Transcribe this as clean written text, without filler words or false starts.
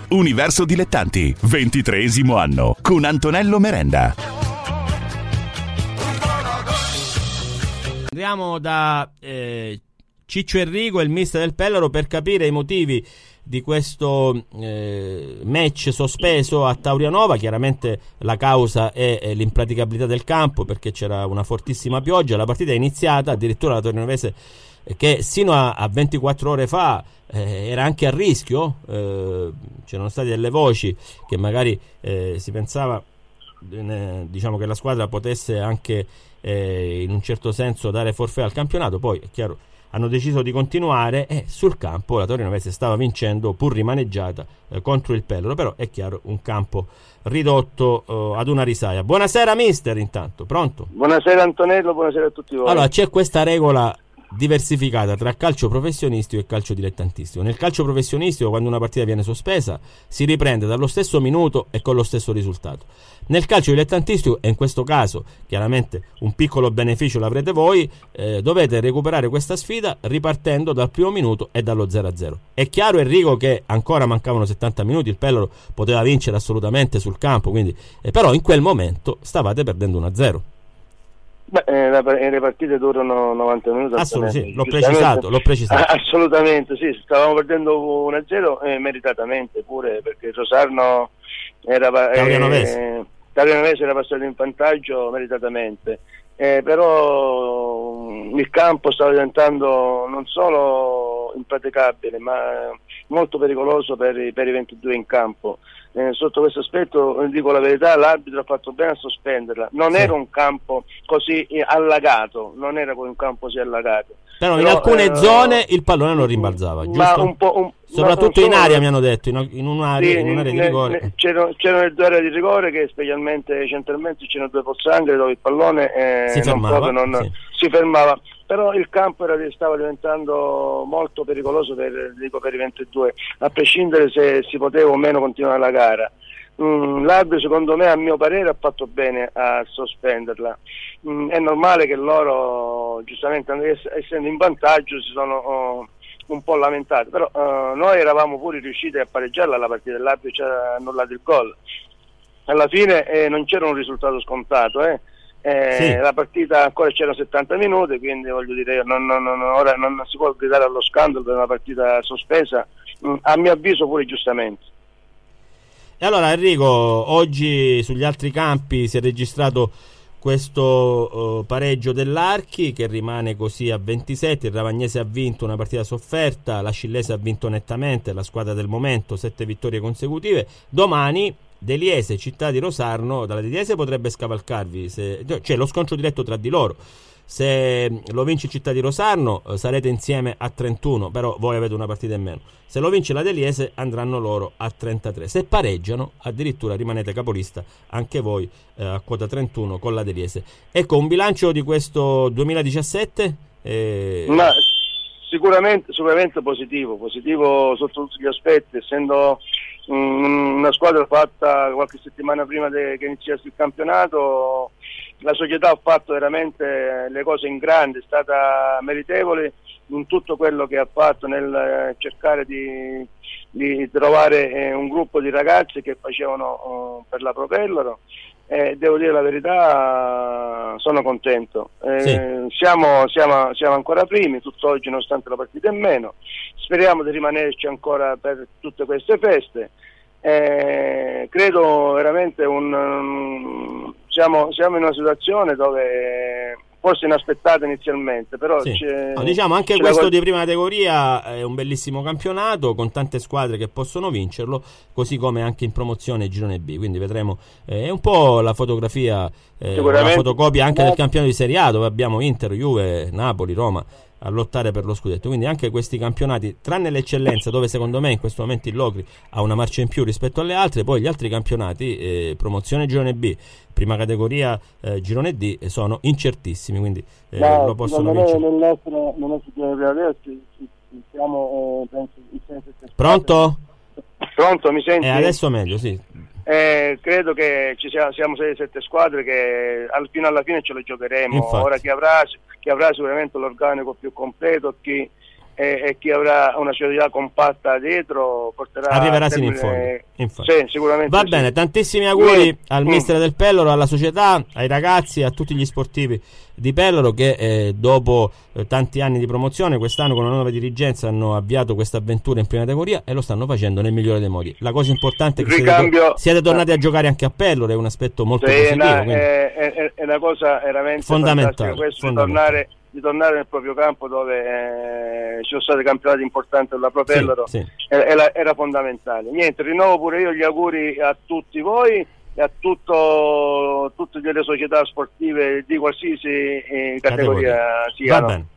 Universo Dilettanti, 23° anno, con Antonello Merenda. Andiamo da Ciccio Enrico, il mister del Pellaro, per capire i motivi di questo match sospeso a Taurianova. Chiaramente la causa è l'impraticabilità del campo, perché c'era una fortissima pioggia. La partita è iniziata, addirittura la Torinovense, che sino a 24 ore fa era anche a rischio, c'erano state delle voci che magari si pensava diciamo che la squadra potesse anche in un certo senso dare forfait al campionato. Poi è chiaro, hanno deciso di continuare e sul campo la Torinovense stava vincendo pur rimaneggiata contro il Pellaro, però è chiaro, un campo ridotto ad una risaia. Buonasera mister, intanto, pronto? Buonasera Antonello, buonasera a tutti voi. Allora, c'è questa regola diversificata tra calcio professionistico e calcio dilettantistico. Nel calcio professionistico, quando una partita viene sospesa, si riprende dallo stesso minuto e con lo stesso risultato. Nel calcio dilettantistico, e in questo caso chiaramente un piccolo beneficio l'avrete voi, dovete recuperare questa sfida ripartendo dal primo minuto e dallo 0-0. È chiaro, Enrico, che ancora mancavano 70 minuti, il Pellaro poteva vincere assolutamente sul campo, quindi, però in quel momento stavate perdendo 1-0. Le partite durano 90 minuti. Assolutamente, sì, l'ho precisato. Assolutamente, sì, stavamo perdendo 1-0 meritatamente pure, perché Rosarno Taurianovese era passato in vantaggio meritatamente, però il campo stava diventando non solo impraticabile ma molto pericoloso per i 22 in campo. Sotto questo aspetto, dico la verità, l'arbitro ha fatto bene a sospenderla. Non era un campo così allagato, Però in alcune zone il pallone non rimbalzava, giusto? Soprattutto in area, mi hanno detto, in un'area di rigore. C'erano le due aree di rigore, che specialmente centralmente c'erano due pozzanghere dove il pallone si fermava. Si fermava. Però il campo stava diventando molto pericoloso per i 22, a prescindere se si poteva o meno continuare la gara. L'arbitro, secondo me, a mio parere, ha fatto bene a sospenderla. È normale che loro, giustamente essendo in vantaggio, si sono un po' lamentati, però noi eravamo pure riusciti a pareggiarla la partita, l'arbitro ci ha annullato il gol. Alla fine non c'era un risultato scontato, sì. La partita ancora c'erano 70 minuti, quindi voglio dire, ora non si può gridare allo scandalo per una partita sospesa, a mio avviso pure giustamente. E allora, Enrico, oggi sugli altri campi si è registrato questo pareggio dell'Archi, che rimane così a 27. Il Ravagnese ha vinto una partita sofferta, la Scillese ha vinto nettamente, la squadra del momento, 7 vittorie consecutive. Domani Deliese, Città di Rosarno. Dalla Deliese potrebbe scavalcarvi, c'è lo scontro diretto tra di loro. Se lo vince Città di Rosarno sarete insieme a 31, però voi avete una partita in meno. Se lo vince la Deliese andranno loro a 33. Se pareggiano addirittura rimanete capolista anche voi a quota 31 con la Deliese. Ecco, un bilancio di questo 2017? Ma sicuramente positivo sotto tutti gli aspetti, essendo una squadra fatta qualche settimana prima che iniziasse il campionato. La società ha fatto veramente le cose in grande, è stata meritevole in tutto quello che ha fatto nel cercare di trovare un gruppo di ragazzi che facevano per la Pro Pellaro. Devo dire la verità, sono contento. Sì. Siamo ancora primi tutt'oggi, nonostante la partita in meno. Speriamo di rimanerci ancora per tutte queste feste. Credo veramente siamo in una situazione dove forse inaspettata inizialmente, però sì. Diciamo anche questo di prima categoria è un bellissimo campionato con tante squadre che possono vincerlo, così come anche in promozione Girone B, quindi vedremo, è un po' la fotografia, una fotocopia anche del campionato di Serie A, dove abbiamo Inter, Juve, Napoli, Roma a lottare per lo scudetto. Quindi anche questi campionati, tranne l'eccellenza, dove secondo me in questo momento il Locri ha una marcia in più rispetto alle altre, poi gli altri campionati, promozione Girone B, prima categoria Girone D, sono incertissimi, quindi lo possono vincere. Nel nostro girone adesso siamo Pronto? Pronto, mi senti? Adesso meglio, sì. Credo che siamo 6-7 squadre che fino alla fine ce lo giocheremo. Infatti. Ora chi avrà sicuramente l'organico più completo, chi e chi avrà una società compatta dietro arriverà sino in fondo. Sì, sicuramente. Va bene, tantissimi auguri al mister del Pelloro, alla società, ai ragazzi, a tutti gli sportivi di Pelloro che dopo tanti anni di promozione quest'anno con una nuova dirigenza hanno avviato questa avventura in prima categoria e lo stanno facendo nel migliore dei modi. La cosa importante è che siete tornati a giocare anche a Pelloro, è un aspetto molto positivo. È una cosa veramente fondamentale, questo, di tornare nel proprio campo dove ci sono stati campionati importanti della Pro Pelloro, era fondamentale. Niente, rinnovo pure io gli auguri a tutti voi e a tutte le società sportive di qualsiasi categoria siano.